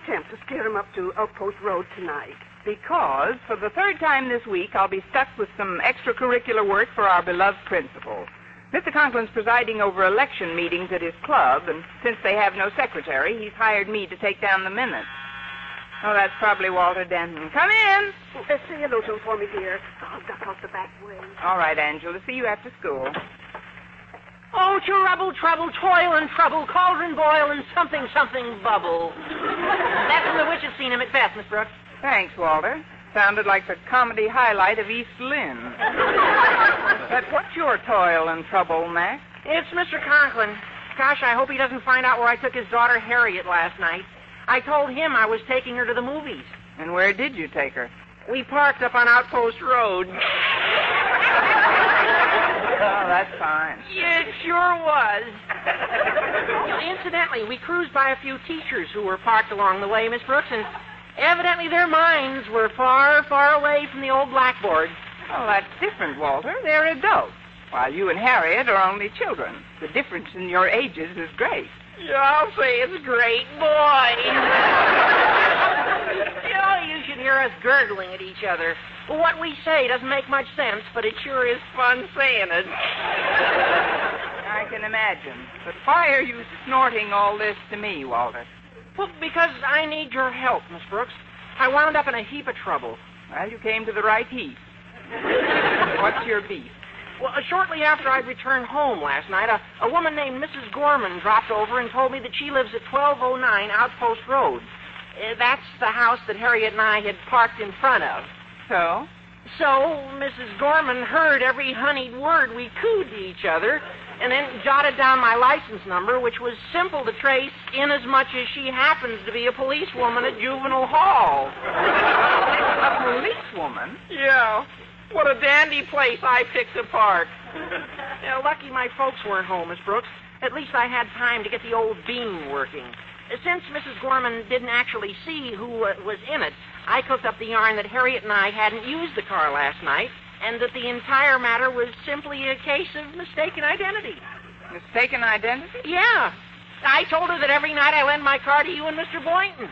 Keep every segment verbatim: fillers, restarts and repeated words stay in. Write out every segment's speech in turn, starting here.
attempt to steer him up to Outpost Road tonight? Because for the third time this week, I'll be stuck with some extracurricular work for our beloved principal. Mister Conklin's presiding over election meetings at his club, and since they have no secretary, he's hired me to take down the minutes. Oh, that's probably Walter Denton. Come in. Uh, say hello to him for me, dear. I'll duck out the back way. All right, Angela. See you after school. Oh, trouble, trouble, toil and trouble, cauldron boil and something, something bubble. That's from the Witch's Scene at Macbeth, Miss Brooks. Thanks, Walter. Sounded like the comedy highlight of East Lynne. But what's your toil and trouble, Mac? It's Mister Conklin. Gosh, I hope he doesn't find out where I took his daughter Harriet last night. I told him I was taking her to the movies. And where did you take her? We parked up on Outpost Road. Oh, that's fine. It sure was. Incidentally, we cruised by a few teachers who were parked along the way, Miss Brooks, and evidently their minds were far, far away from the old blackboard. Oh, that's different, Walter. They're adults, while you and Harriet are only children. The difference in your ages is great. Yeah, I'll say it's great, boy. You know, you should hear us gurgling at each other. What we say doesn't make much sense, but it sure is fun saying it. I can imagine. But why are you snorting all this to me, Walter? Well, because I need your help, Miss Brooks. I wound up in a heap of trouble. Well, you came to the right heap. What's your beef? Well, uh, shortly after I'd returned home last night, a, a woman named Missus Gorman dropped over and told me that she lives at twelve oh nine Outpost Road. Uh, that's the house that Harriet and I had parked in front of. So? So, Missus Gorman heard every honeyed word we cooed to each other, and then jotted down my license number, which was simple to trace inasmuch as she happens to be a policewoman at Juvenile Hall. A policewoman? Yeah. What a dandy place I picked apart. Yeah, lucky my folks weren't home, Miss Brooks. At least I had time to get the old beam working. Since Missus Gorman didn't actually see who uh, was in it, I cooked up the yarn that Harriet and I hadn't used the car last night, and that the entire matter was simply a case of mistaken identity. Mistaken identity? Yeah. I told her that every night I lend my car to you and Mister Boynton.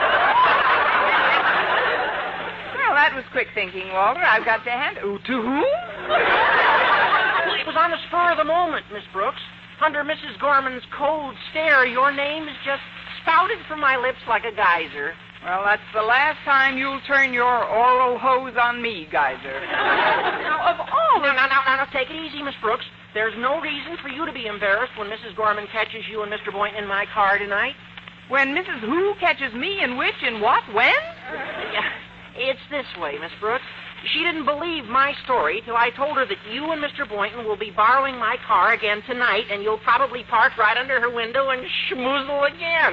Well, that was quick thinking, Walter. I've got to hand... Oh, to whom? Well, it was on the spur of the moment, Miss Brooks. Under Missus Gorman's cold stare, your name is just spouted from my lips like a geyser. Well, that's the last time you'll turn your oral hose on me, Geyser. Now, of all... Now, now, now, now, now, take it easy, Miss Brooks. There's no reason for you to be embarrassed when Missus Gorman catches you and Mister Boynton in my car tonight. When Missus Who catches me and which and what? When? Yeah, it's this way, Miss Brooks. She didn't believe my story till I told her that you and Mister Boynton will be borrowing my car again tonight, and you'll probably park right under her window and schmoozle again.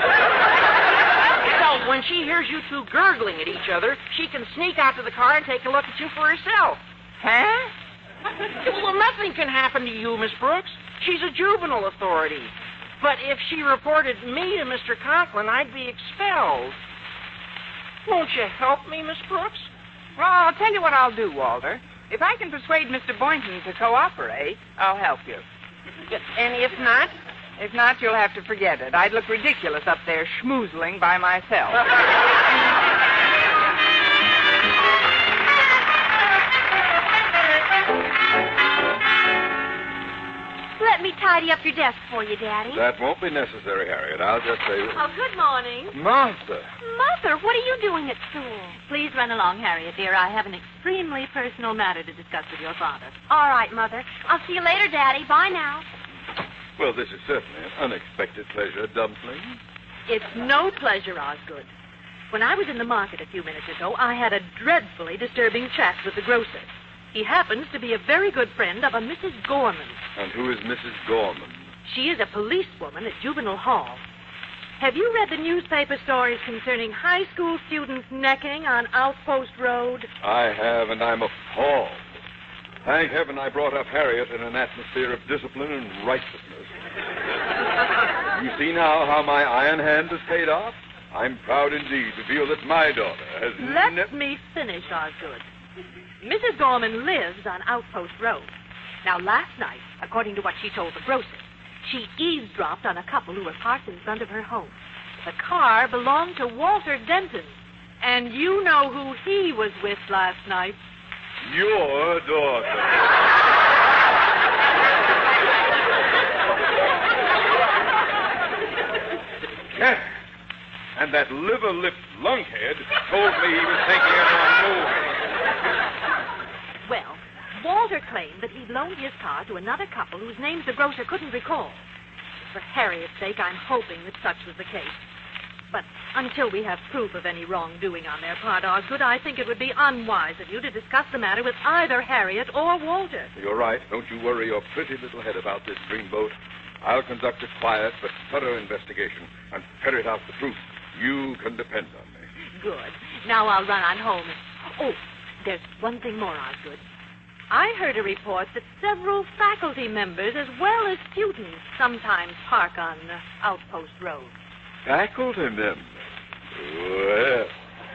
So when she hears you two gurgling at each other, she can sneak out to the car and take a look at you for herself. Huh? Well, nothing can happen to you, Miss Brooks. She's a juvenile authority. But if she reported me to Mister Conklin, I'd be expelled. Won't you help me, Miss Brooks? Well, I'll tell you what I'll do, Walter. If I can persuade Mister Boynton to cooperate, I'll help you. And if not? If not, you'll have to forget it. I'd look ridiculous up there schmoozling by myself. Let me tidy up your desk for you, Daddy. That won't be necessary, Harriet. I'll just say... Oh, good morning. Martha. Mother, what are you doing at school? Please run along, Harriet, dear. I have an extremely personal matter to discuss with your father. All right, Mother. I'll see you later, Daddy. Bye now. Well, this is certainly an unexpected pleasure, Dumpling. It's no pleasure, Osgood. When I was in the market a few minutes ago, I had a dreadfully disturbing chat with the grocer. He happens to be a very good friend of a Missus Gorman. And who is Missus Gorman? She is a policewoman at Juvenile Hall. Have you read the newspaper stories concerning high school students necking on Outpost Road? I have, and I'm appalled. Thank heaven I brought up Harriet in an atmosphere of discipline and righteousness. You see now how my iron hand has paid off? I'm proud indeed to feel that my daughter has... Let ne- me finish, Osgood. Missus Gorman lives on Outpost Road. Now, last night, according to what she told the grocer, she eavesdropped on a couple who were parked in front of her home. The car belonged to Walter Denton. And you know who he was with last night. Your daughter. Yes. And that liver-lipped lunkhead told me he was taking her on movie. Well, Walter claimed that he'd loaned his car to another couple whose names the grocer couldn't recall. For Harriet's sake, I'm hoping that such was the case. But until we have proof of any wrongdoing on their part, Osgood, I think it would be unwise of you to discuss the matter with either Harriet or Walter. You're right. Don't you worry your pretty little head about this dreamboat. I'll conduct a quiet but thorough investigation and ferret out the truth. You can depend on me. Good. Now I'll run on home. Oh, there's one thing more, Osgood. I heard a report that several faculty members, as well as students, sometimes park on uh, Outpost Road. Faculty members? Well,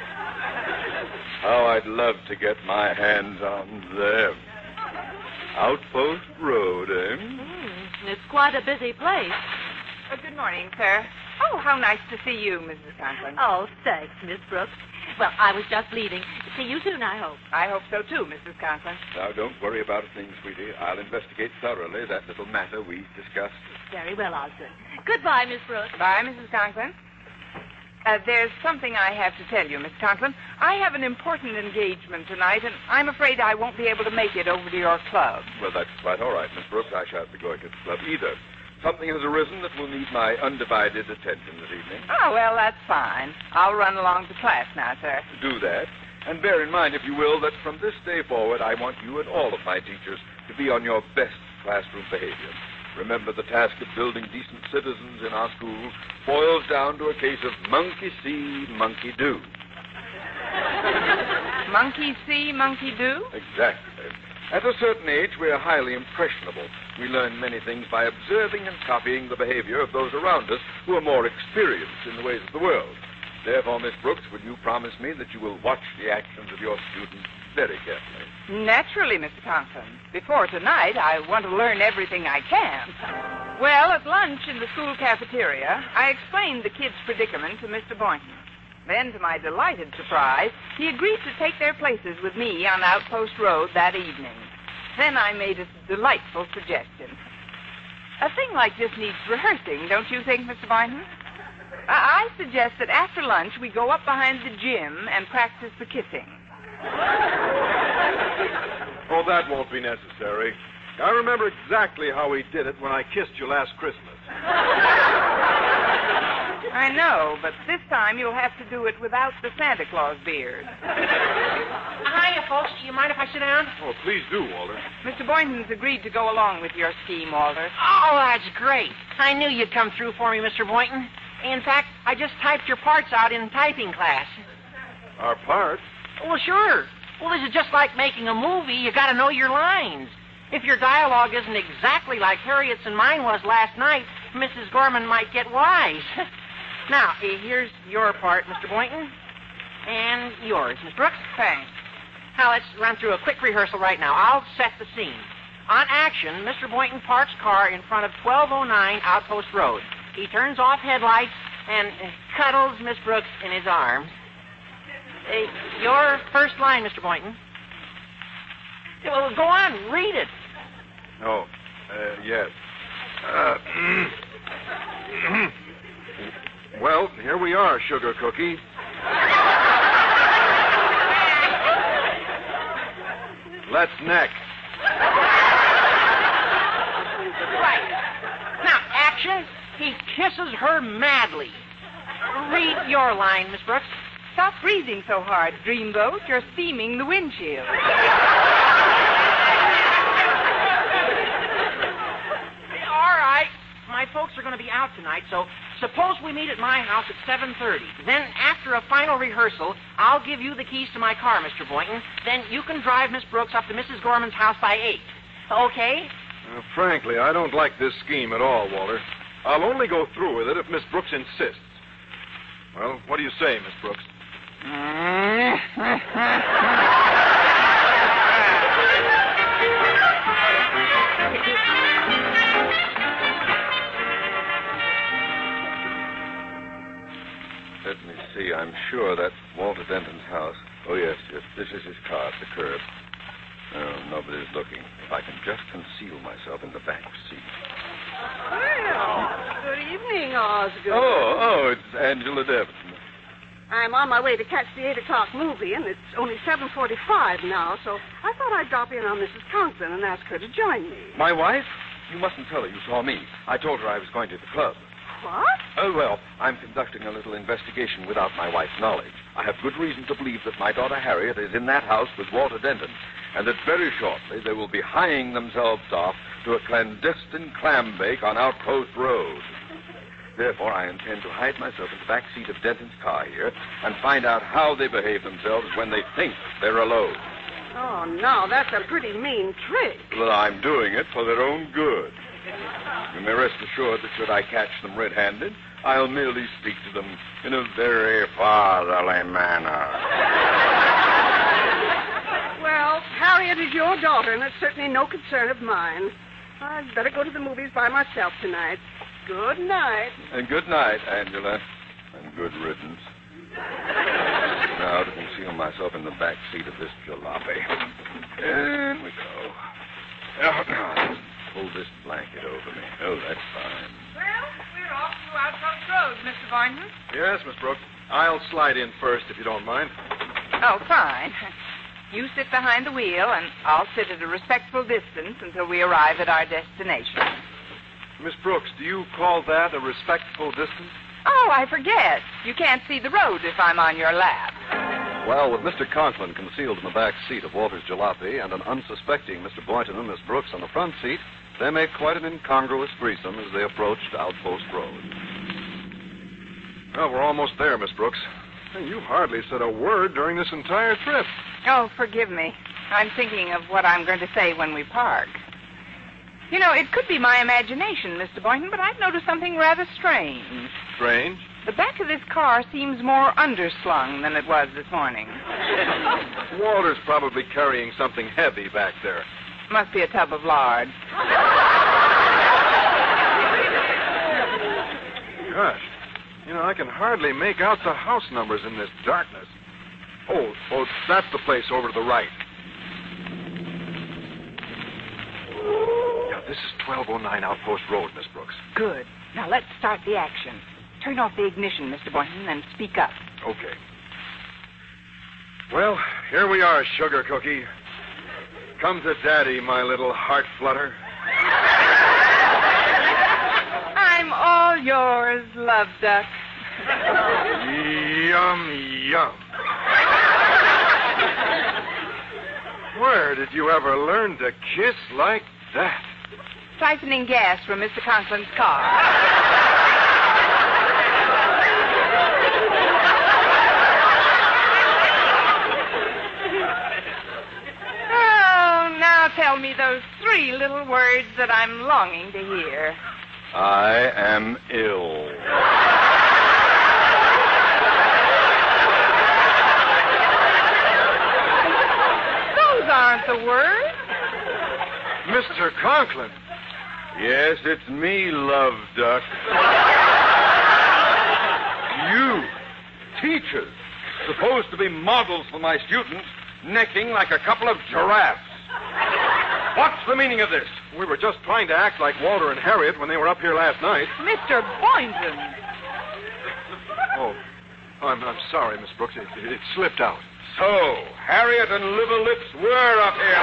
how I'd love to get my hands on them. Outpost Road, eh? Mm, it's quite a busy place. Uh, good morning, sir. Oh, how nice to see you, Missus Conklin. Oh, thanks, Miss Brooks. Well, I was just leaving. See you soon, I hope. I hope so, too, Missus Conklin. Now, don't worry about a thing, sweetie. I'll investigate thoroughly that little matter we discussed. Very well, Osgood. Goodbye, Miss Brooks. Bye, Missus Conklin. Uh, there's something I have to tell you, Miss Conklin. I have an important engagement tonight, and I'm afraid I won't be able to make it over to your club. Well, that's quite all right, Miss Brooks. I shan't be going to the club either. Something has arisen that will need my undivided attention this evening. Oh, well, that's fine. I'll run along to class now, sir. Do that. And bear in mind, if you will, that from this day forward, I want you and all of my teachers to be on your best classroom behavior. Remember, the task of building decent citizens in our school boils down to a case of monkey see, monkey do. Monkey see, monkey do? Exactly. At a certain age, we are highly impressionable. We learn many things by observing and copying the behavior of those around us who are more experienced in the ways of the world. Therefore, Miss Brooks, will you promise me that you will watch the actions of your students very carefully? Naturally, Mister Conklin. Before tonight, I want to learn everything I can. Well, at lunch in the school cafeteria, I explained the kids' predicament to Mister Boynton. Then, to my delighted surprise, he agreed to take their places with me on Outpost Road that evening. Then I made a delightful suggestion. A thing like this needs rehearsing, don't you think, Mister Boynton? I, I suggest that after lunch we go up behind the gym and practice the kissing. Oh, that won't be necessary. I remember exactly how we did it when I kissed you last Christmas. I know, but this time you'll have to do it without the Santa Claus beard. Hiya, folks. Do you mind if I sit down? Oh, please do, Walter. Mister Boynton's agreed to go along with your scheme, Walter. Oh, that's great. I knew you'd come through for me, Mister Boynton. In fact, I just typed your parts out in typing class. Our part? Well, sure. Well, this is just like making a movie. You got to know your lines. If your dialogue isn't exactly like Harriet's and mine was last night, Missus Gorman might get wise. Now, eh, here's your part, Mister Boynton. And yours, Miss Brooks. Thanks. Now, let's run through a quick rehearsal right now. I'll set the scene. On action, Mister Boynton parks car in front of twelve oh nine Outpost Road. He turns off headlights and uh, cuddles Miss Brooks in his arms. Uh, your first line, Mister Boynton. Well, go on, read it. Oh, uh, yes. Uh, well, here we are, Sugar Cookie. Let's neck. Right. Now, action. He kisses her madly. Read your line, Miss Brooks. Stop breathing so hard, Dreamboat. You're steaming the windshield. All right. My folks are going to be out tonight, so suppose we meet at my house at seven thirty. Then, after a final rehearsal, I'll give you the keys to my car, Mister Boynton. Then you can drive Miss Brooks up to Missus Gorman's house by eight. Okay? Uh, frankly, I don't like this scheme at all, Walter. I'll only go through with it if Miss Brooks insists. Well, what do you say, Miss Brooks? Let me see. I'm sure that's Walter Denton's house. Oh, yes, yes. This is his car at the curb. Oh, nobody's looking. If I can just conceal myself in the back seat. Well, good evening, Osgood. Oh, oh, it's Angela Devon. I'm on my way to catch the eight o'clock movie, and it's only seven forty-five now, so I thought I'd drop in on Missus Conklin and ask her to join me. My wife? You mustn't tell her you saw me. I told her I was going to the club. What? Oh, well, I'm conducting a little investigation without my wife's knowledge. I have good reason to believe that my daughter Harriet is in that house with Walter Denton, and that very shortly they will be hieing themselves off to a clandestine clam bake on Outpost Road. Therefore, I intend to hide myself in the back seat of Denton's car here and find out how they behave themselves when they think they're alone. Oh, no, that's a pretty mean trick. Well, I'm doing it for their own good. You may rest assured that should I catch them red-handed, I'll merely speak to them in a very fatherly manner. Well, Harriet is your daughter, and it's certainly no concern of mine. I'd better go to the movies by myself tonight. Good night. And good night, Angela. And good riddance. Now to conceal myself in the back seat of this jalopy. In we go. Now, now, pull this blanket over me. Oh, that's fine. Well, we're off to Outpost Road, Mister Boynton. Yes, Miss Brooks. I'll slide in first, if you don't mind. Oh, fine. You sit behind the wheel, and I'll sit at a respectful distance until we arrive at our destination. Miss Brooks, do you call that a respectful distance? Oh, I forget. You can't see the road if I'm on your lap. Well, with Mister Conklin concealed in the back seat of Walter's jalopy and an unsuspecting Mister Boynton and Miss Brooks on the front seat, they make quite an incongruous threesome as they approached Outpost Road. Well, we're almost there, Miss Brooks. Hey, you hardly said a word during this entire trip. Oh, forgive me. I'm thinking of what I'm going to say when we park. You know, it could be my imagination, Mister Boynton, but I've noticed something rather strange. Strange? The back of this car seems more underslung than it was this morning. Walter's probably carrying something heavy back there. Must be a tub of lard. Gosh, you know, I can hardly make out the house numbers in this darkness. Oh, oh, that's the place over to the right. Yeah, this is twelve oh nine Outpost Road, Miss Brooks. Good. Now let's start the action. Turn off the ignition, Mister Boynton, and speak up. Okay. Well, here we are, Sugar Cookie. Come to Daddy, my little heart flutter. I'm all yours, Love Duck. Yum, yum. Where did you ever learn to kiss like that? Siphoning gas from Mister Conklin's car. Tell me those three little words that I'm longing to hear. I am ill. Those aren't the words. Mister Conklin. Yes, it's me, Love Duck. You, teachers, supposed to be models for my students, necking like a couple of giraffes. What's the meaning of this? We were just trying to act like Walter and Harriet when they were up here last night. Mister Boynton. Oh, I'm, I'm sorry, Miss Brooks. It, it, it slipped out. So, Harriet and Liver Lips were up here.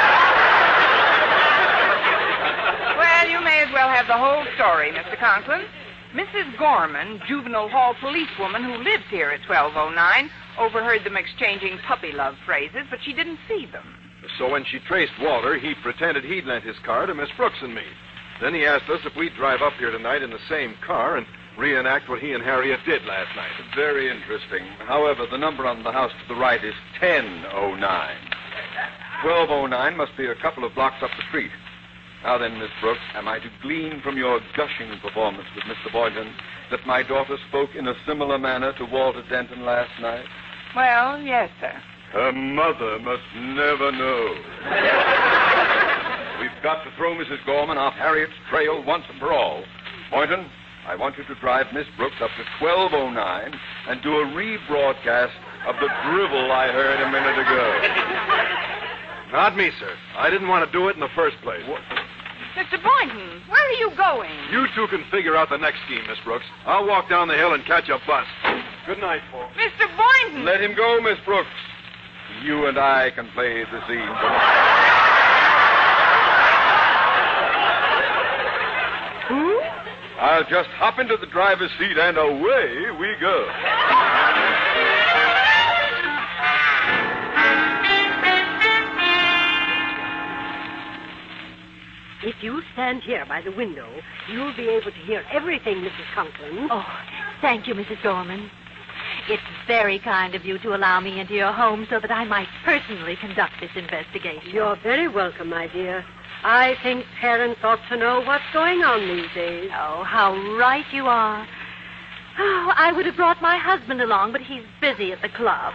Well, you may as well have the whole story, Mister Conklin. Missus Gorman, juvenile hall policewoman who lives here at twelve oh nine, overheard them exchanging puppy love phrases, but she didn't see them. So when she traced Walter, he pretended he'd lent his car to Miss Brooks and me. Then he asked us if we'd drive up here tonight in the same car and reenact what he and Harriet did last night. Very interesting. However, the number on the house to the right is ten oh nine. twelve oh nine must be a couple of blocks up the street. Now then, Miss Brooks, am I to glean from your gushing performance with Mister Boynton that my daughter spoke in a similar manner to Walter Denton last night? Well, yes, sir. Her mother must never know. We've got to throw Missus Gorman off Harriet's trail once and for all. Boynton, I want you to drive Miss Brooks up to twelve oh nine and do a rebroadcast of the drivel I heard a minute ago. Not me, sir. I didn't want to do it in the first place. What? Mister Boynton, where are you going? You two can figure out the next scheme, Miss Brooks. I'll walk down the hill and catch a bus. Good night, folks. Mister Boynton! Let him go, Miss Brooks. You and I can play the scene tonight. Who? I'll just hop into the driver's seat and away we go. If you stand here by the window, you'll be able to hear everything, Missus Conklin. Oh, thank you, Missus Gorman. It's very kind of you to allow me into your home so that I might personally conduct this investigation. You're very welcome, my dear. I think parents ought to know what's going on these days. Oh, how right you are. Oh, I would have brought my husband along, but he's busy at the club.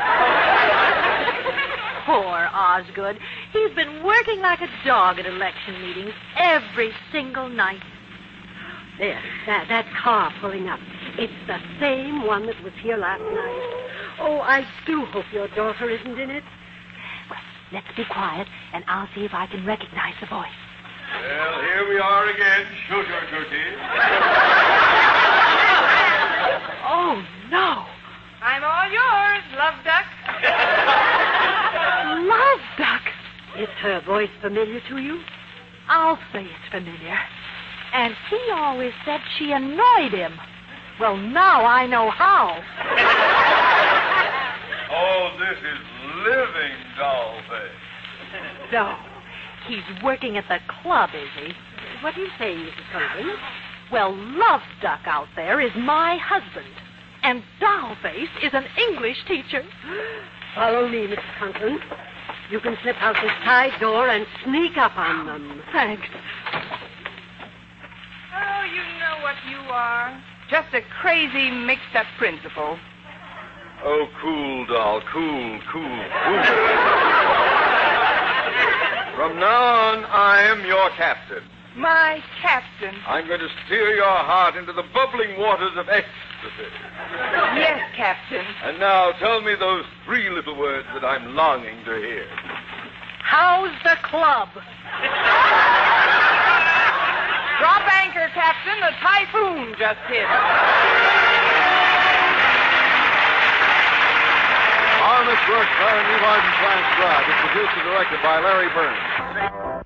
Poor Osgood. He's been working like a dog at election meetings every single night. There, that, that car pulling up. It's the same one that was here last night. Oh, I do hope your daughter isn't in it. Well, let's be quiet, and I'll see if I can recognize the voice. Well, here we are again, Sugar Cookie. Oh, no. I'm all yours, Love Duck. Love Duck. Is her voice familiar to you? I'll say it's familiar. And he always said she annoyed him. Well, now I know how. Oh, this is living doll face. So, he's working at the club, is he? What do you say, Missus Conklin? Well, Love Duck out there is my husband. And Dollface is an English teacher. Follow me, Missus Conklin. You can slip out this side door and sneak up on them. Thanks. Oh, you know what you are. Just a crazy, mixed-up principal. Oh, cool, doll. Cool, cool, cool. From now on, I am your captain. My captain. I'm going to steer your heart into the bubbling waters of ecstasy. Yes, Captain. And now tell me those three little words that I'm longing to hear. How's the club? Drop anchor, Captain. The typhoon just hit. Our Miss Brooks, starring Lee Martin, transcribed. It's produced and directed by Larry Burns.